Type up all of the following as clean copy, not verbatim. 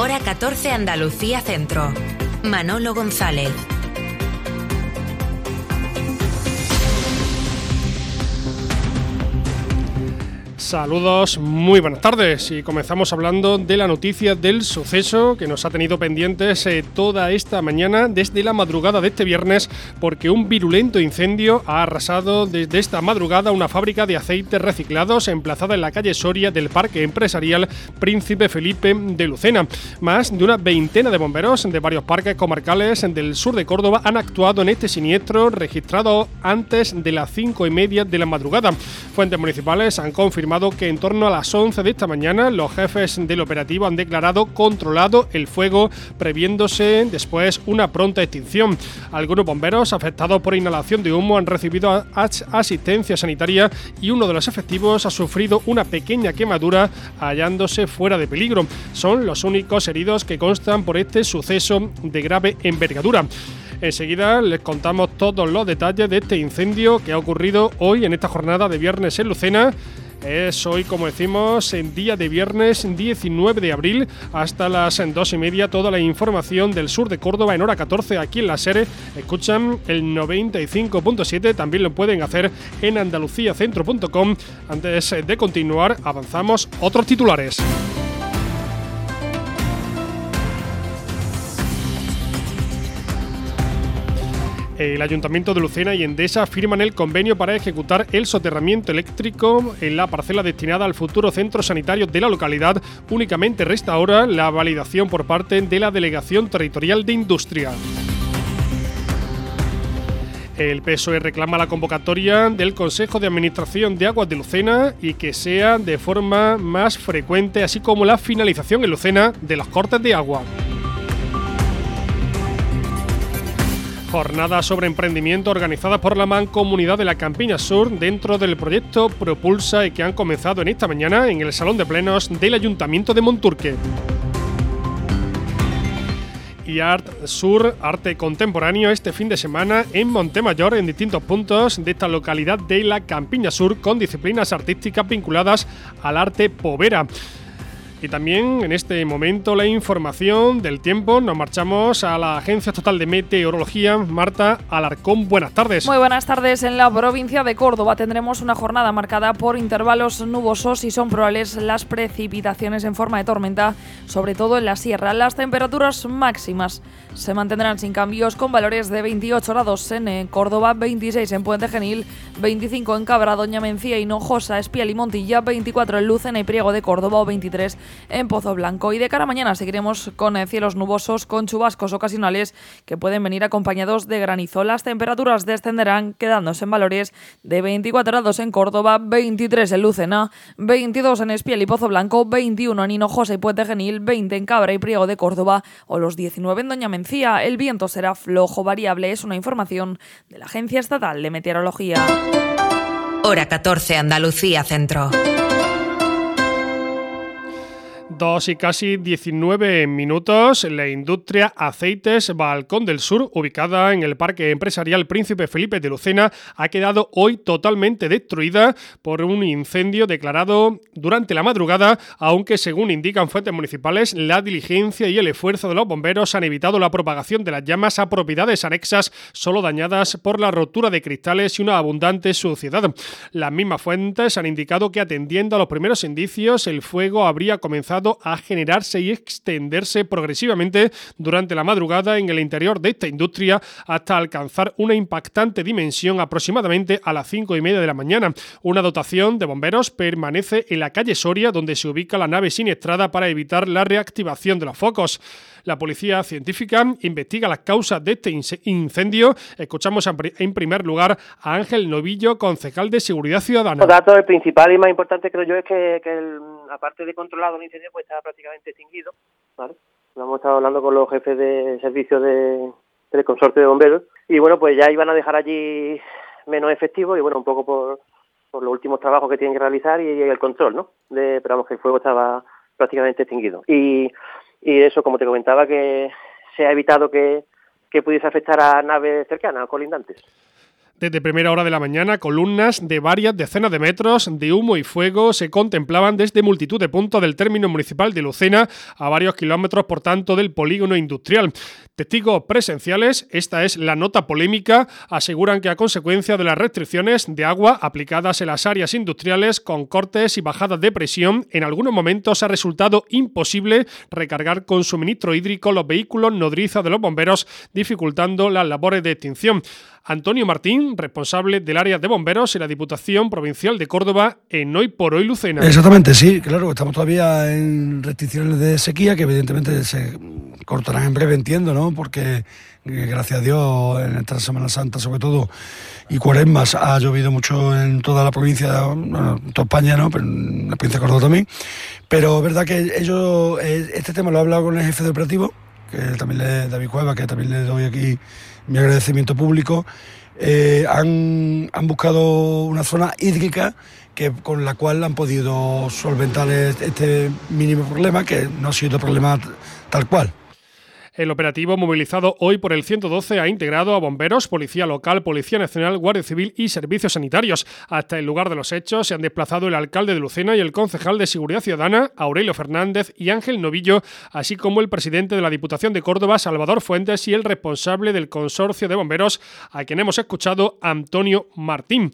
Hora 14 Andalucía Centro. Manolo González. Saludos, muy buenas tardes y comenzamos hablando de la noticia del suceso que nos ha tenido pendientes toda esta mañana desde la madrugada de este viernes, porque un virulento incendio ha arrasado desde esta madrugada una fábrica de aceites reciclados emplazada en la calle Soria del Parque Empresarial Príncipe Felipe de Lucena. Más de una veintena de bomberos de varios parques comarcales del sur de Córdoba han actuado en este siniestro registrado antes de las 5:30 de la madrugada. Fuentes municipales han confirmado que en torno a las 11 de esta mañana los jefes del operativo han declarado controlado el fuego, previéndose después una pronta extinción. Algunos bomberos afectados por inhalación de humo han recibido asistencia sanitaria y uno de los efectivos ha sufrido una pequeña quemadura hallándose fuera de peligro. Son los únicos heridos que constan por este suceso de grave envergadura. Enseguida les contamos todos los detalles de este incendio que ha ocurrido hoy en esta jornada de viernes en Lucena. Es hoy, como decimos, en día de viernes 19 de abril, hasta las 2:30, toda la información del sur de Córdoba en hora 14 aquí en la SER. Escuchan el 95.7, también lo pueden hacer en andaluciacentro.com. Antes de continuar, avanzamos otros titulares. El Ayuntamiento de Lucena y Endesa firman el convenio para ejecutar el soterramiento eléctrico en la parcela destinada al futuro centro sanitario de la localidad. Únicamente resta ahora la validación por parte de la Delegación Territorial de Industria. El PSOE reclama la convocatoria del Consejo de Administración de Aguas de Lucena y que sea de forma más frecuente, así como la finalización en Lucena de los cortes de agua. Jornada sobre emprendimiento organizada por la Mancomunidad de la Campiña Sur dentro del proyecto Propulsa y que han comenzado en esta mañana en el Salón de Plenos del Ayuntamiento de Monturque. Y Art Sur, arte contemporáneo, este fin de semana en Montemayor, en distintos puntos de esta localidad de la Campiña Sur, con disciplinas artísticas vinculadas al arte povera. Y también en este momento la información del tiempo. Nos marchamos a la Agencia Estatal de Meteorología. Marta Alarcón, buenas tardes. Muy buenas tardes. En la provincia de Córdoba tendremos una jornada marcada por intervalos nubosos y son probables las precipitaciones en forma de tormenta, sobre todo en la sierra. Las temperaturas máximas se mantendrán sin cambios, con valores de 28 grados en Córdoba, 26 en Puente Genil, 25 en Cabra, Doña Mencía, Hinojosa, Espial y Montilla, 24 en Lucena y Priego de Córdoba o 23 en Pozo Blanco. Y de cara a mañana seguiremos con cielos nubosos, con chubascos ocasionales que pueden venir acompañados de granizo. Las temperaturas descenderán, quedándose en valores de 24 grados en Córdoba, 23 en Lucena, 22 en Espiel y Pozo Blanco, 21 en Hinojosa y Puente Genil, 20 en Cabra y Priego de Córdoba o los 19 en Doña Mencía. El viento será flojo variable, es una información de la Agencia Estatal de Meteorología. Hora 14 Andalucía Centro. 2 y casi 19 minutos. La industria Aceites Balcón del Sur, ubicada en el Parque Empresarial Príncipe Felipe de Lucena, ha quedado hoy totalmente destruida por un incendio declarado durante la madrugada, aunque según indican fuentes municipales, la diligencia y el esfuerzo de los bomberos han evitado la propagación de las llamas a propiedades anexas, solo dañadas por la rotura de cristales y una abundante suciedad. Las mismas fuentes han indicado que, atendiendo a los primeros indicios, el fuego habría comenzado a generarse y extenderse progresivamente durante la madrugada en el interior de esta industria hasta alcanzar una impactante dimensión aproximadamente a las 5:30 de la mañana. Una dotación de bomberos permanece en la calle Soria, donde se ubica la nave siniestrada, para evitar la reactivación de los focos. La policía científica investiga las causas de este incendio. Escuchamos en primer lugar a Ángel Novillo, concejal de Seguridad Ciudadana. Los datos, el principal y más importante creo yo es que aparte de controlado el incendio, pues está prácticamente extinguido, ¿vale? Lo hemos estado hablando con los jefes de servicio del consorcio de bomberos y bueno, pues ya iban a dejar allí menos efectivos y bueno, un poco por los últimos trabajos que tienen que realizar y el control, ¿no? Pero vamos, que el fuego estaba prácticamente extinguido. Y eso, como te comentaba, que se ha evitado que pudiese afectar a naves cercanas o colindantes. Desde primera hora de la mañana, columnas de varias decenas de metros de humo y fuego se contemplaban desde multitud de puntos del término municipal de Lucena, a varios kilómetros, por tanto, del polígono industrial. Testigos presenciales, esta es la nota polémica, aseguran que a consecuencia de las restricciones de agua aplicadas en las áreas industriales con cortes y bajadas de presión, en algunos momentos ha resultado imposible recargar con suministro hídrico los vehículos nodrizas de los bomberos, dificultando las labores de extinción. Antonio Martín, responsable del área de bomberos en la Diputación Provincial de Córdoba, en Hoy por Hoy Lucena. Exactamente, sí, claro, estamos todavía en restricciones de sequía que evidentemente se cortarán en breve, entiendo, ¿no? Porque gracias a Dios en esta Semana Santa sobre todo y Cuaresmas ha llovido mucho en toda la provincia, bueno, en toda España, ¿no? Pero en la provincia de Córdoba también. Pero es verdad que ellos, este tema lo he hablado con el jefe de operativo, que también David Cueva, que también le doy aquí mi agradecimiento público. Han buscado una zona hídrica con la cual han podido solventar este mínimo problema, que no ha sido problema tal cual. El operativo movilizado hoy por el 112 ha integrado a bomberos, policía local, policía nacional, guardia civil y servicios sanitarios. Hasta el lugar de los hechos se han desplazado el alcalde de Lucena y el concejal de Seguridad Ciudadana, Aurelio Fernández, y Ángel Novillo, así como el presidente de la Diputación de Córdoba, Salvador Fuentes, y el responsable del consorcio de bomberos, a quien hemos escuchado, Antonio Martín.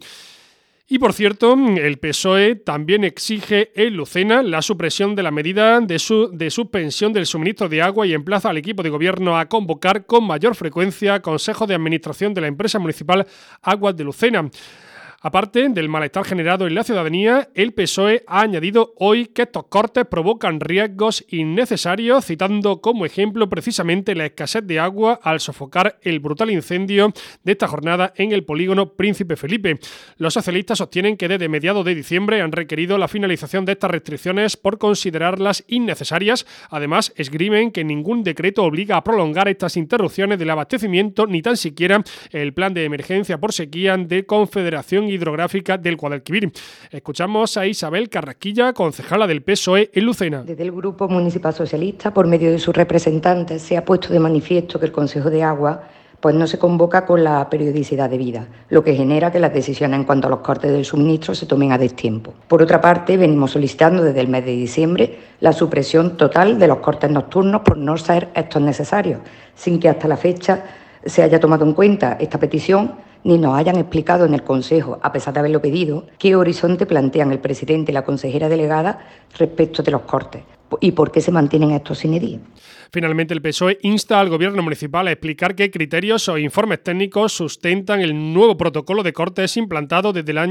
Y por cierto, el PSOE también exige en Lucena la supresión de la medida de suspensión del suministro de agua y emplaza al equipo de gobierno a convocar con mayor frecuencia Consejo de Administración de la empresa municipal Aguas de Lucena. Aparte del malestar generado en la ciudadanía, el PSOE ha añadido hoy que estos cortes provocan riesgos innecesarios, citando como ejemplo precisamente la escasez de agua al sofocar el brutal incendio de esta jornada en el polígono Príncipe Felipe. Los socialistas sostienen que desde mediados de diciembre han requerido la finalización de estas restricciones por considerarlas innecesarias. Además, esgrimen que ningún decreto obliga a prolongar estas interrupciones del abastecimiento, ni tan siquiera el plan de emergencia por sequía de Confederación Hidrográfica del Guadalquivir. Escuchamos a Isabel Carrasquilla, concejala del PSOE en Lucena. Desde el Grupo Municipal Socialista, por medio de sus representantes, se ha puesto de manifiesto que el Consejo de Agua no se convoca con la periodicidad debida, lo que genera que las decisiones en cuanto a los cortes del suministro se tomen a destiempo. Por otra parte, venimos solicitando desde el mes de diciembre la supresión total de los cortes nocturnos por no ser estos necesarios, sin que hasta la fecha se haya tomado en cuenta esta petición ni nos hayan explicado en el Consejo, a pesar de haberlo pedido, qué horizonte plantean el presidente y la consejera delegada respecto de los cortes y por qué se mantienen estos sin edil. Finalmente, el PSOE insta al Gobierno municipal a explicar qué criterios o informes técnicos sustentan el nuevo protocolo de cortes implantado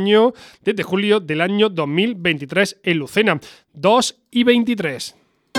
desde julio del año 2023 en Lucena. 2:23.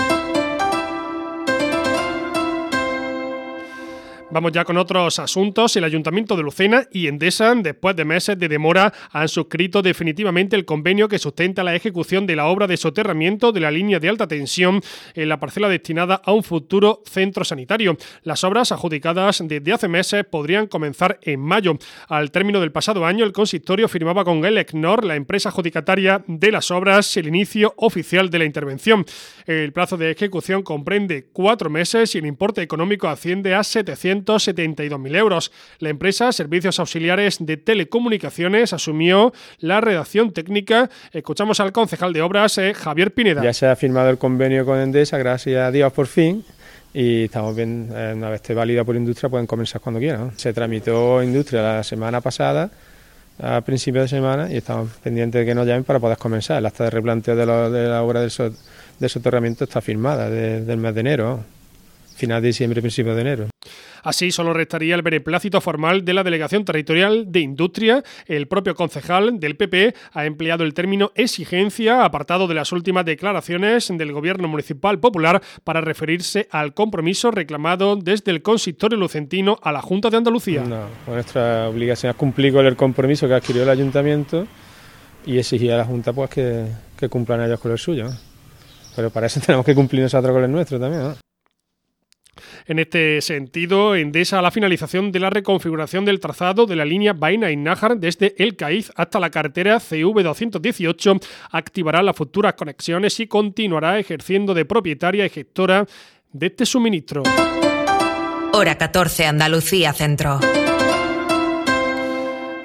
Vamos ya con otros asuntos. El Ayuntamiento de Lucena y Endesa, después de meses de demora, han suscrito definitivamente el convenio que sustenta la ejecución de la obra de soterramiento de la línea de alta tensión en la parcela destinada a un futuro centro sanitario. Las obras, adjudicadas desde hace meses, podrían comenzar en mayo. Al término del pasado año, el consistorio firmaba con el ECNOR, la empresa adjudicataria de las obras, el inicio oficial de la intervención. El plazo de ejecución comprende 4 meses y el importe económico asciende a 772.000 euros. La empresa Servicios Auxiliares de Telecomunicaciones asumió la redacción técnica. Escuchamos al concejal de obras, Javier Pineda. Ya se ha firmado el convenio con Endesa, gracias a Dios por fin, y estamos bien, una vez esté válida por Industria pueden comenzar cuando quieran, ¿no? Se tramitó Industria la semana pasada, a principio de semana, y estamos pendientes de que nos llamen para poder comenzar. El acta de replanteo de la obra del soterramiento está firmada desde el mes de enero, final de diciembre, principio de enero. Así solo restaría el beneplácito formal de la Delegación Territorial de Industria. El propio concejal del PP ha empleado el término exigencia, apartado de las últimas declaraciones del Gobierno Municipal Popular, para referirse al compromiso reclamado desde el consistorio lucentino a la Junta de Andalucía. No, nuestra obligación es cumplir con el compromiso que adquirió el Ayuntamiento y exigir a la Junta pues que cumplan ellos con el suyo, ¿no? Pero para eso tenemos que cumplir nosotros con el nuestro también, ¿no? En este sentido, Endesa, a la finalización de la reconfiguración del trazado de la línea Baena y Nájar desde El Caíz hasta la carretera CV218, activará las futuras conexiones y continuará ejerciendo de propietaria y gestora de este suministro. Hora 14, Andalucía Centro.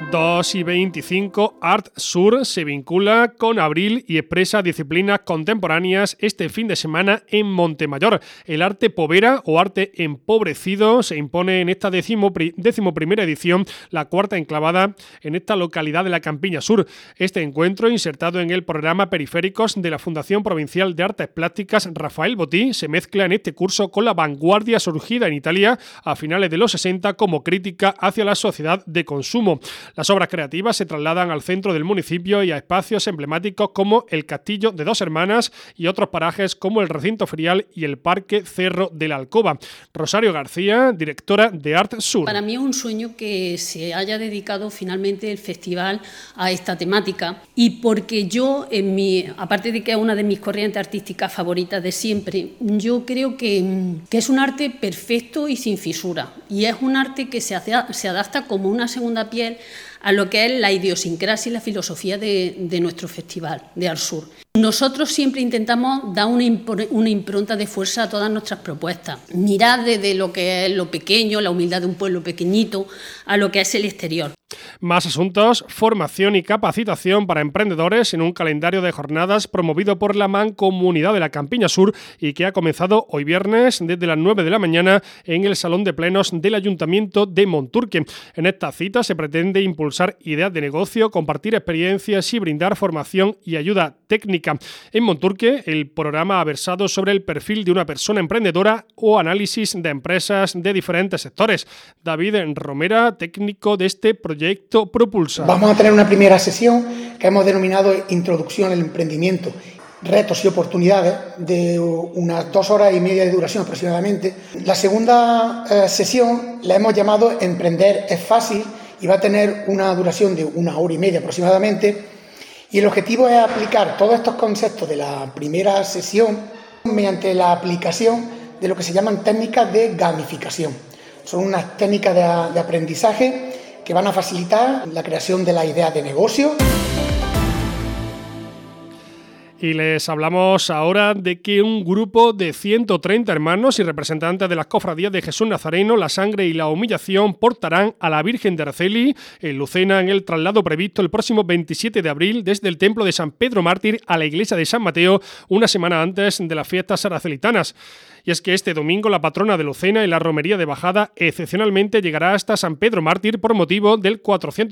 2:25, Artsur se vincula con Abril y expresa disciplinas contemporáneas este fin de semana en Montemayor. El arte povera o arte empobrecido se impone en esta 11ª edición, la cuarta enclavada en esta localidad de la Campiña Sur. Este encuentro, insertado en el programa Periféricos de la Fundación Provincial de Artes Plásticas Rafael Botí, se mezcla en este curso con la vanguardia surgida en Italia a finales de los 60 como crítica hacia la sociedad de consumo. Las obras creativas se trasladan al centro del municipio y a espacios emblemáticos como el Castillo de Dos Hermanas y otros parajes como el Recinto Ferial y el Parque Cerro de la Alcoba. Rosario García, directora de Artsur. Para mí es un sueño que se haya dedicado finalmente el festival a esta temática, y porque yo, aparte de que es una de mis corrientes artísticas favoritas de siempre, yo creo que es un arte perfecto y sin fisura, y es un arte que se adapta como una segunda piel a lo que es la idiosincrasia y la filosofía de nuestro festival, de Artsur. Nosotros siempre intentamos dar una impronta de fuerza a todas nuestras propuestas, mirar desde lo que es lo pequeño, la humildad de un pueblo pequeñito, a lo que es el exterior. Más asuntos: formación y capacitación para emprendedores en un calendario de jornadas promovido por la Mancomunidad de la Campiña Sur y que ha comenzado hoy viernes desde las 9 de la mañana en el Salón de Plenos del Ayuntamiento de Monturque. En esta cita se pretende impulsar ideas de negocio, compartir experiencias y brindar formación y ayuda técnica. En Monturque, el programa ha versado sobre el perfil de una persona emprendedora o análisis de empresas de diferentes sectores. David Romera, técnico de este proyecto Propulsa. Vamos a tener una primera sesión que hemos denominado Introducción al Emprendimiento, retos y oportunidades, de unas 2 horas y media de duración aproximadamente. La segunda sesión la hemos llamado Emprender es fácil y va a tener una duración de 1 hora y media aproximadamente. Y el objetivo es aplicar todos estos conceptos de la primera sesión mediante la aplicación de lo que se llaman técnicas de gamificación. Son unas técnicas de aprendizaje que van a facilitar la creación de las ideas de negocio. Y les hablamos ahora de que un grupo de 130 hermanos y representantes de las cofradías de Jesús Nazareno, la Sangre y la Humillación portarán a la Virgen de Araceli en Lucena en el traslado previsto el próximo 27 de abril desde el Templo de San Pedro Mártir a la Iglesia de San Mateo, una semana antes de las fiestas aracelitanas. Y es que este domingo la patrona de Lucena y la romería de bajada excepcionalmente llegará hasta San Pedro Mártir por motivo del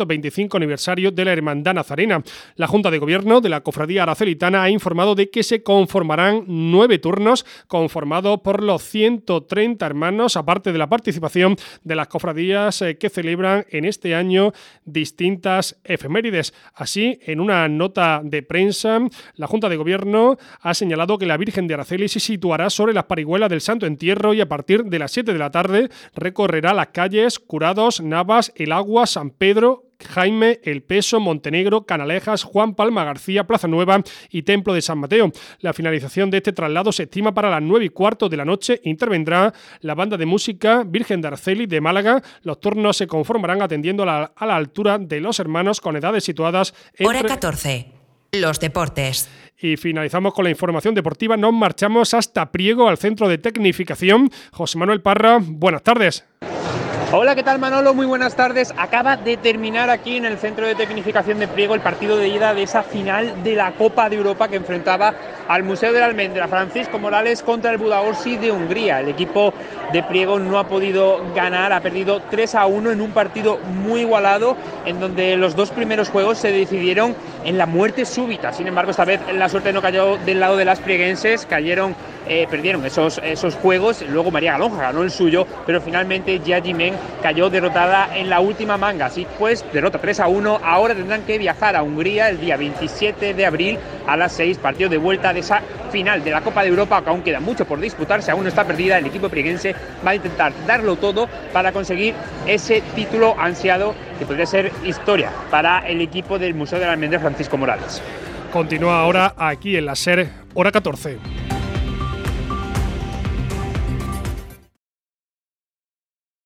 425 aniversario de la Hermandad Nazarena. La Junta de Gobierno de la Cofradía Aracelitana ha informado de que se conformarán 9 turnos conformados por los 130 hermanos, aparte de la participación de las cofradías que celebran en este año distintas efemérides. Así, en una nota de prensa, la Junta de Gobierno ha señalado que la Virgen de Araceli se situará sobre las parihuelas del Santo Entierro y a partir de las 7 de la tarde recorrerá las calles Curados, Navas, El Agua, San Pedro, Jaime, El Peso, Montenegro, Canalejas, Juan Palma García, Plaza Nueva y Templo de San Mateo. La finalización de este traslado se estima para las 9:15 de la noche. Intervendrá la banda de música Virgen de Araceli de Málaga. Los turnos se conformarán atendiendo a la altura de los hermanos con edades situadas entre... Hora 14. Los deportes. Y finalizamos con la información deportiva. Nos marchamos hasta Priego, al centro de tecnificación. José Manuel Parra, buenas tardes. Hola, ¿qué tal, Manolo? Muy buenas tardes. Acaba de terminar aquí en el Centro de Tecnificación de Priego el partido de ida de esa final de la Copa de Europa que enfrentaba al Museo de la Almendra Francisco Morales contra el Budaörsi de Hungría. El equipo de Priego no ha podido ganar, ha perdido 3-1 en un partido muy igualado en donde los 2 primeros juegos se decidieron en la muerte súbita. Sin embargo, esta vez la suerte no cayó del lado de las prieguenses, perdieron esos juegos. Luego María Galonja ganó el suyo, pero finalmente Yagi Men cayó derrotada en la última manga. Así pues, derrota 3-1. Ahora tendrán que viajar a Hungría el día 27 de abril a las 6, partido de vuelta de esa final de la Copa de Europa, que aún queda mucho por disputarse, aún no está perdida. El equipo prieguense va a intentar darlo todo para conseguir ese título ansiado que podría ser historia para el equipo del Museo de la Almendra Francisco Morales. Continúa ahora aquí en la SER, hora 14.